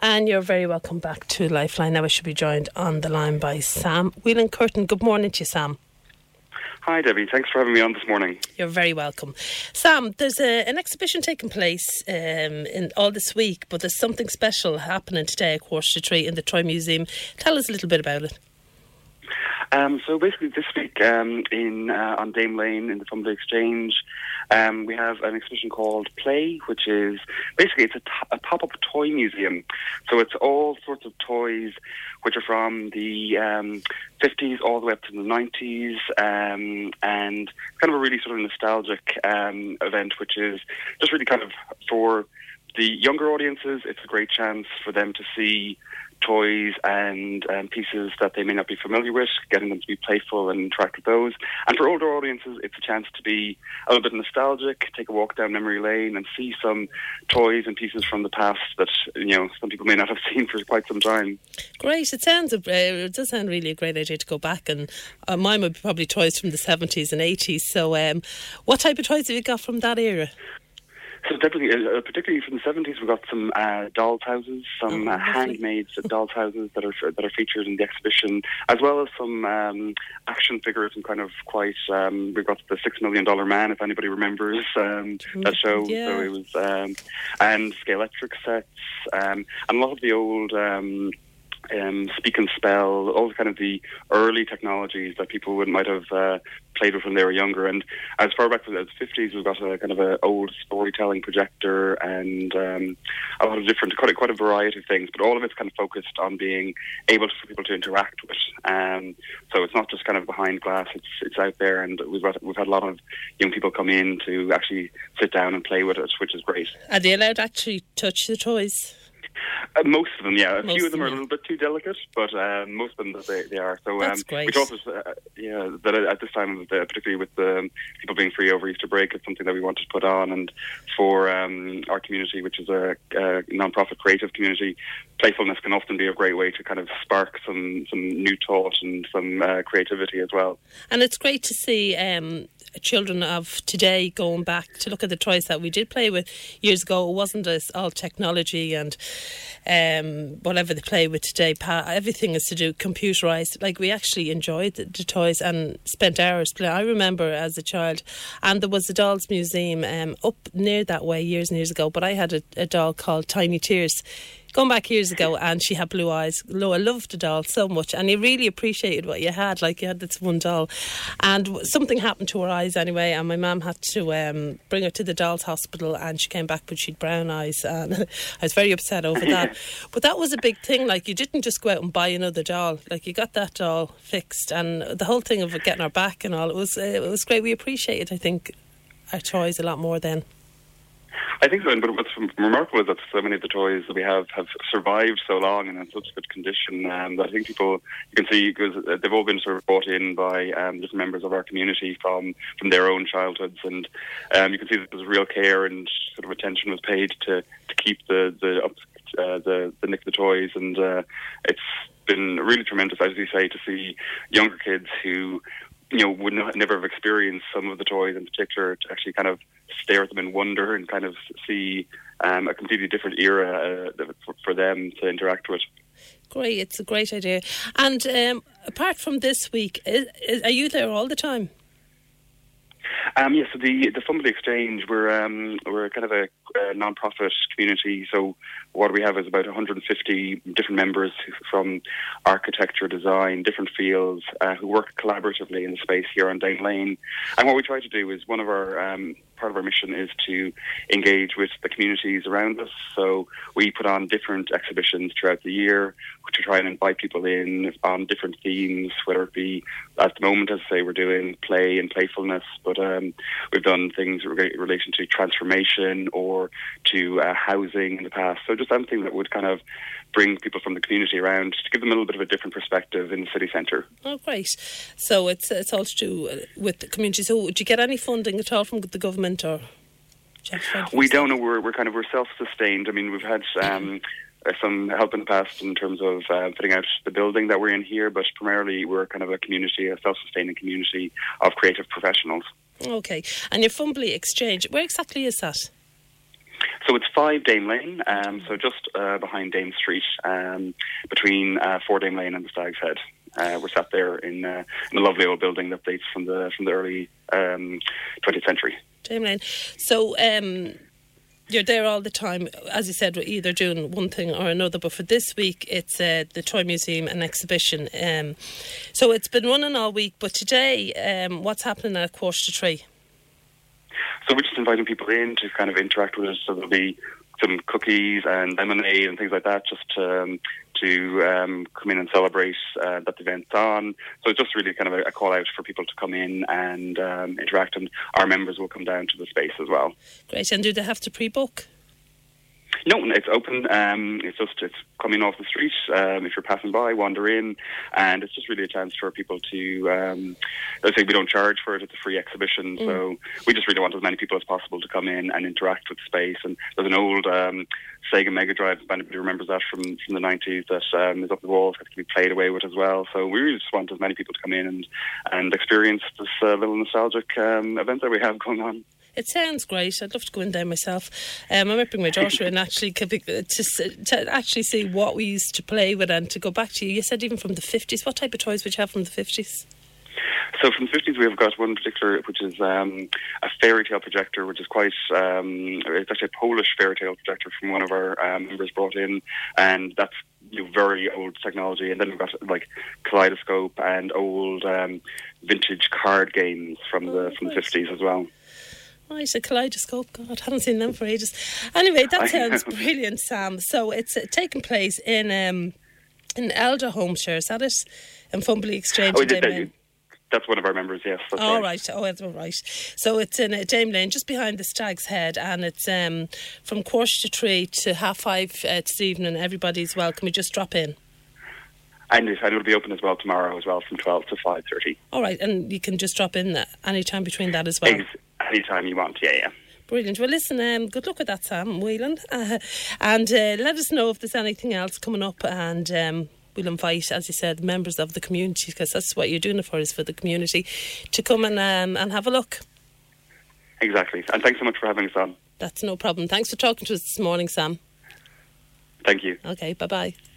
And you're very welcome back to Lifeline. Now I should be joined on the line by Sam Whelan Curtin. Good morning to you, Sam. Hi Debbie, thanks for having me on this morning. You're very welcome. Sam, there's an exhibition taking place in all this week, but there's something special happening today at 2:45 in the Troy Museum. Tell us a little bit about it. So basically this week on Dame Lane in the Fumbley Exchange, we have an exhibition called Play, which is basically it's a pop-up toy museum. So it's all sorts of toys which are from the 50s all the way up to the 90s, and kind of a really sort of nostalgic event, which is just really kind of for the younger audiences. It's a great chance for them to see toys and pieces that they may not be familiar with, getting them to be playful and interact with those. And for older audiences, it's a chance to be a little bit nostalgic, take a walk down memory lane and see some toys and pieces from the past that, some people may not have seen for quite some time. Great. It does sound really a great idea to go back, and mine would be probably toys from the 70s and 80s. So what type of toys have you got from that era? So definitely, particularly from the 70s, we've got some dolls houses, some handmade dolls houses that are featured in the exhibition, as well as some action figures and kind of quite. We've got the $6 Million Man, if anybody remembers that show. Yeah. So it was, and Scalextric sets, and a lot of the old. Speak and Spell, all kind of the early technologies that people might have played with when they were younger. And as far back as the 50s, we've got a kind of an old storytelling projector and a lot of different, quite a variety of things, but all of it's kind of focused on being able for people to interact with. So it's not just kind of behind glass, it's out there, and we've had a lot of young people come in to actually sit down and play with it, which is great. Are they allowed to actually touch the toys? Most of them, yeah. A few of them are a little bit too delicate, but most of them they are. So that's great. We thought that at this time, particularly with the people being free over Easter break, it's something that we wanted to put on. And for our community, which is a non-profit creative community, playfulness can often be a great way to kind of spark some new thought and some creativity as well. And it's great to see children of today going back to look at the toys that we did play with years ago. It wasn't all technology and whatever they play with today. Everything is to do computerised. Like, we actually enjoyed the toys and spent hours playing. I remember as a child, and there was a dolls museum up near that way years and years ago, but I had a doll called Tiny Tears. Going back years ago, and she had blue eyes. I loved the doll so much, and you really appreciated what you had. Like, you had this one doll, and something happened to her eyes anyway, and my mum had to bring her to the dolls hospital, and she came back but she'd brown eyes, and I was very upset over that. But that was a big thing. Like, you didn't just go out and buy another doll. Like, you got that doll fixed, and the whole thing of getting her back and all, it was great. We appreciated, I think, our toys a lot more then. I think so, but what's remarkable is that so many of the toys that we have survived so long and in such good condition that I think you can see, because they've all been sort of brought in by different members of our community from their own childhoods, and you can see that there's real care and sort of attention was paid to keep the nick of the toys, and it's been really tremendous, as you say, to see younger kids who would never have experienced some of the toys in particular, to actually kind of stare at them in wonder and kind of see a completely different era for them to interact with. Great, it's a great idea. And apart from this week, are you there all the time? Yes, so the Fumbley Exchange, we're kind of a non-profit community, so what we have is about 150 different members from architecture, design, different fields, who work collaboratively in the space here on Dame Lane. And what we try to do is, one of our part of our mission is to engage with the communities around us. So we put on different exhibitions throughout the year to try and invite people in on different themes, whether it be, at the moment, as I say, we're doing play and playfulness, but we've done things in relation to transformation or to housing in the past. So just something that would kind of bring people from the community around to give them a little bit of a different perspective in the city centre. Oh, great. So it's all to do with the community. So would you get any funding at all from the government, or? We don't know. We're self-sustained. I mean, we've had some help in the past in terms of fitting out the building that we're in here, but primarily we're kind of a self-sustaining community of creative professionals. Okay. And your Fumbley Exchange, where exactly is that? So it's 5 Dame Lane, so just behind Dame Street, between 4 Dame Lane and the Stag's Head. We're sat there in a lovely old building that dates from the early 20th century. Dame Lane. So you're there all the time. As you said, we're either doing one thing or another, but for this week it's the Toy Museum and exhibition. So it's been running all week, but today what's happening at 2:45? So we're just inviting people in to kind of interact with us. So there'll be some cookies and lemonade and things like that, just to come in and celebrate that the event's on. So it's just really kind of a call out for people to come in and interact, and our members will come down to the space as well. Great. And do they have to pre-book? No, it's open. It's coming off the street. If you're passing by, wander in, and it's just really a chance for people to. Let's say we don't charge for it; it's a free exhibition, so we just really want as many people as possible to come in and interact with the space. And there's an old Sega Mega Drive, if anybody remembers that from the 90s, that is up the walls, that can be played away with as well. So we really just want as many people to come in and experience this little nostalgic event that we have going on. It sounds great. I'd love to go in there myself. I might bring my daughter in actually to actually see what we used to play with, and to go back to you. You said even from the 50s. What type of toys would you have from the 50s? So from the 50s, we've got one particular, which is a fairy tale projector, which is quite, it's actually a Polish fairy tale projector from one of our members brought in, and that's very old technology. And then we've got like kaleidoscope and old vintage card games from the 50s as well. Right, a kaleidoscope. God, I haven't seen them for ages. Anyway, that sounds brilliant, Sam. So it's taking place in Elder Homeshire, is that it? In Fumbley Exchange. That's one of our members, yes. All right. Oh, that's all right. So it's in Dame Lane, just behind the Stag's Head, and it's from 2:45 to 5:30 this evening. Everybody's welcome. We just drop in. And it'll be open as well tomorrow as well, from 12 to 5:30. All right, and you can just drop in any time between that as well. Anytime you want, yeah. Brilliant. Well, listen, good luck with that, Sam Whelan. And let us know if there's anything else coming up, and we'll invite, as you said, members of the community, because that's what you're doing it for, is for the community, to come and have a look. Exactly. And thanks so much for having us on. That's no problem. Thanks for talking to us this morning, Sam. Thank you. Okay, bye-bye.